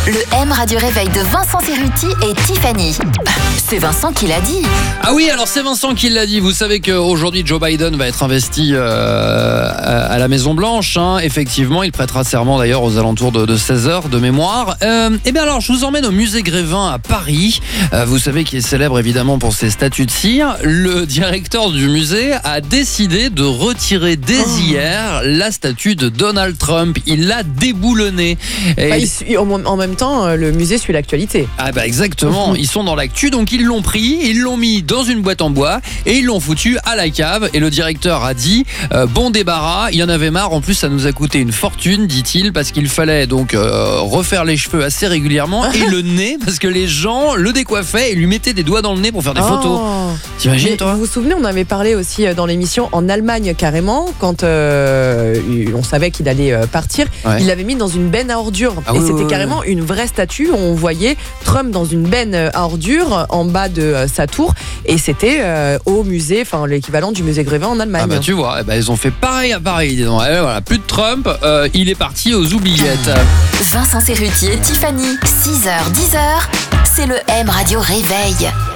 Le M Radio Réveil de Vincent Cerruti et Tiffany. C'est Vincent qui l'a dit. Ah oui, alors c'est Vincent qui l'a dit. Vous savez qu'aujourd'hui Joe Biden va être investi à la Maison Blanche. Effectivement, il prêtera serment d'ailleurs aux alentours de 16h de mémoire. Et bien alors, je vous emmène au musée Grévin à Paris. Vous savez qu'il est célèbre évidemment pour ses statues de cire. Le directeur du musée a décidé de retirer dès hier la statue de Donald Trump. Il l'a déboulonnée. En même temps, le musée suit l'actualité. Ah bah exactement, ils sont dans l'actu, donc ils l'ont pris, ils l'ont mis dans une boîte en bois et ils l'ont foutu à la cave. Et le directeur a dit bon débarras, il y en avait marre, en plus ça nous a coûté une fortune, dit-il, parce qu'il fallait donc refaire les cheveux assez régulièrement et le nez, parce que les gens le décoiffaient et lui mettaient des doigts dans le nez pour faire des photos. T'imagines toi? Vous vous souvenez, on avait parlé aussi dans l'émission en Allemagne carrément, quand on savait qu'il allait partir, il l'avait mis dans une benne à ordures. Et c'était carrément une vraie statue. On voyait Trump dans une benne à ordures en bas de sa tour. Et c'était au musée, enfin l'équivalent du musée Grévin en Allemagne. Ah bah tu vois, ils ont fait pareil à Paris. Disons. Voilà, plus de Trump, il est parti aux oubliettes. Vincent Cerruti et Tiffany, 6h, 10h, c'est le M Radio Réveil.